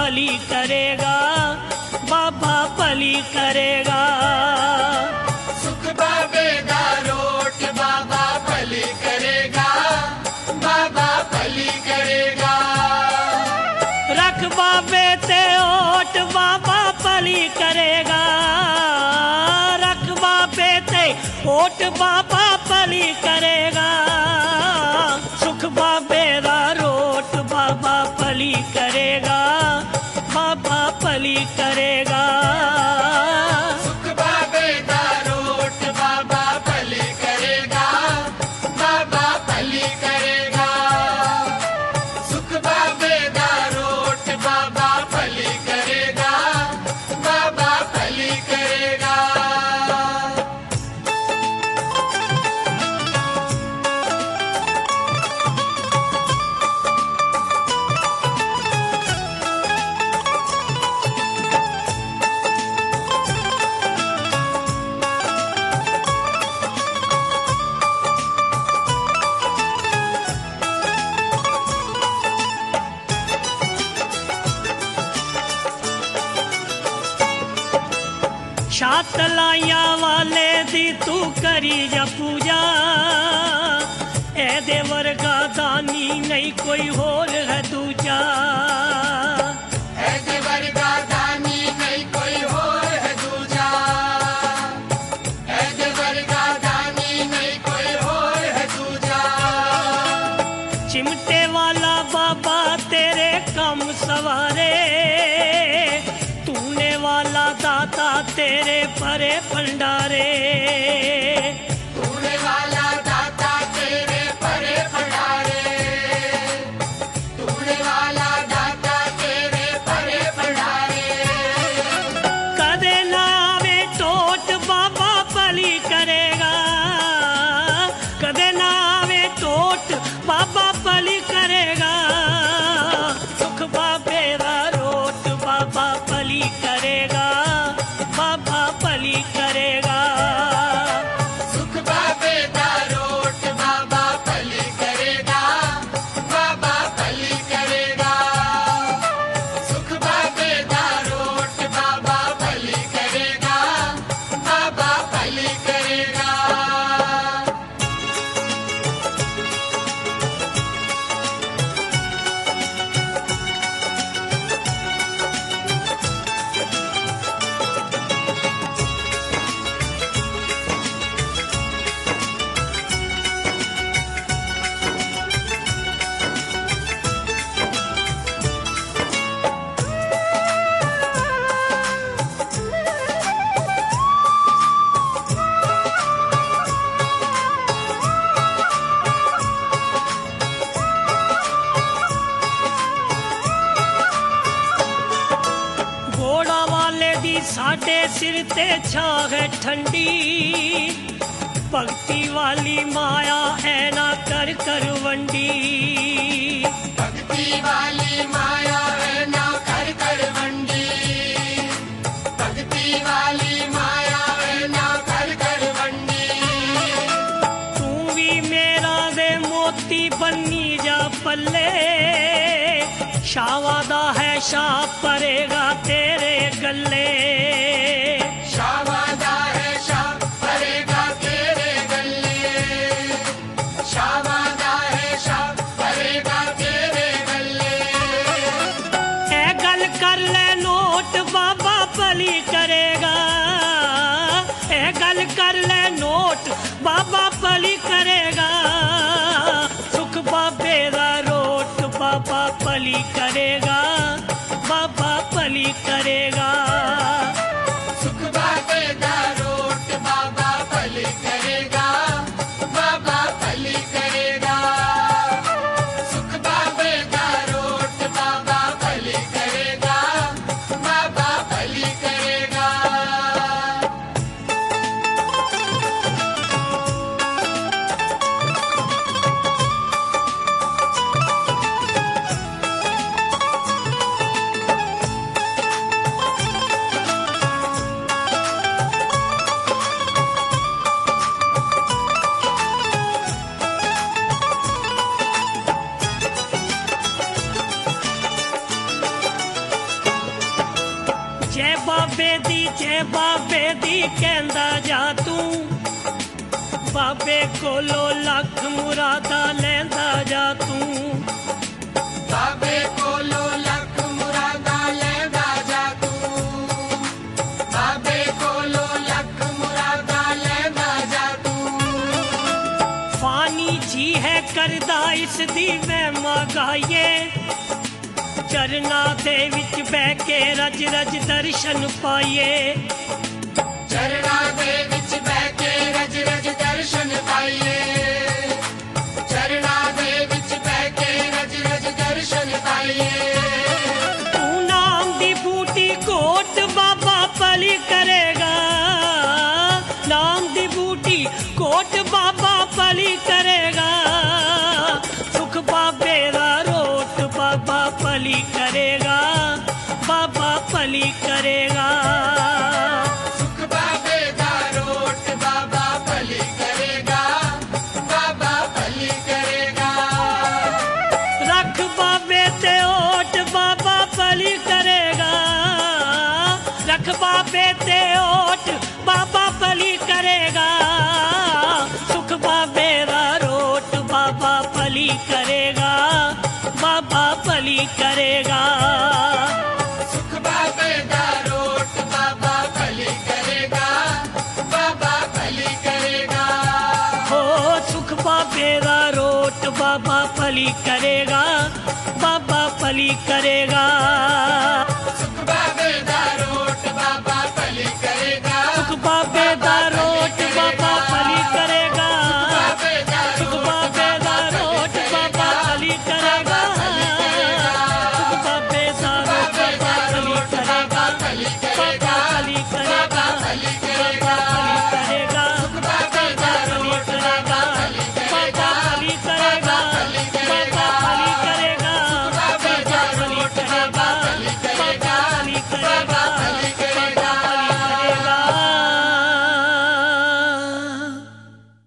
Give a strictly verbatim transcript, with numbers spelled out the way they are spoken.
भली करेगा, बाबा भली करेगा। सुख बाबे दा रोट बाबा भली करेगा, बाबा भली करेगा। रख बाबे ते ओट बाबा भली करेगा, रख बाबे ते ओट बाबा भली करेगा। सुख बाबे दा रोट बाबा भली करेगा, बाबा भली करेगा। सुख बाबे दा रोट बाबा भली करेगा, बाबा भली करेगा। सुख बाबे दा रोट बाबा भली करेगा, बाबा भली करेगा। शातलाइया वाले दी तू करी जा पूजा, ए वर्गा दानी नहीं कोई होर है दूजा। ऐसे वर्गा दानी नहीं कोई और है दूजा, ऐसे वर्गा दानी नहीं कोई और है दूजा। चिमटे वाला बाबा तेरे कम सवारे, तूने वाला दाता तेरे परे भंडारे। तूने वाला दाता तेरे परे भंडारे, तूने वाला दाता तेरे परे भंडारे। कदे नावे टोट बाबा भली करेगा, कदे नावे टोट बाबा भली करेगा। सुख बाबे दा रोट बाबा भली करेगा, बाबा भली करेगा। सुख बाबे दा रोट बाबा भली करेगा, बाबा भली करेगा। सुख बाबे दा रोट बाबा भली करेगा, बाबा भली करेगा। घोड़ा वाले दी साडे सिर ते छां है ठंडी, भक्ति वाली माया ऐना कर कर वंडी। भक्ति वाली माया है ना कर कर वंडी, भक्ति वाली माया है ना कर कर वंडी। तू भी मेरा दे मोती बन्नी जा पल्ले, शावादा है शाह परेगा तेरे गले। शावादा है शाह परेगा तेरे गले, शावादा है शाह परेगा तेरे गले। ए गल कर ले नोट बाबा भली करेगा, ए गल कर ले नोट बाबा भली करेगा। सुख बाबे दा रोट बाबा भली करेगा, बाबा भली करेगा। सुख बाबे दा रोट बाबा भली करेगा, बाबा भली करेगा। सुख बाबे दा रोट बाबा भली करेगा, बाबा भली करेगा। जय बाबे दी जय बाबे दी कहंदा जा तू बाबे कोलो लख मुरादा लैंदा जा तू बाबे कोलो लख मुरादा लैंदा जा तू बाबे कोलो लख मुरादा लैंदा जा तू फानी जी है करदा इस दी महिमा गाइए चरना दे विच बह के रज रज दर्शन पाइए चरना दे विच बह के रज रज दर्शन पाइए चरना दे विच बह के रज रज दर्शन पाइए तू नाम दी बूटी कोट बाबा पली करेगा नाम दी बूटी कोट बाबा पली करेगा सुख बाबे दा रोट बाबा पली करेगा बाबा पली करेगा सुख बाबे दा रोट बाबा भली करेगा बाबा भली करेगा रख बाबे ते ओट बाबा पली करेगा रख बाबे ते ओट बाबा पली करेगा सुख बाबे दा रोट बाबा पली करेगा बाबा पली करेगा सुख बाबे दा रोट बाबा भली करेगा बाबा भली करेगा हो सुख बाबे दा रोट बाबा पली करेगा बाबा पली करेगा।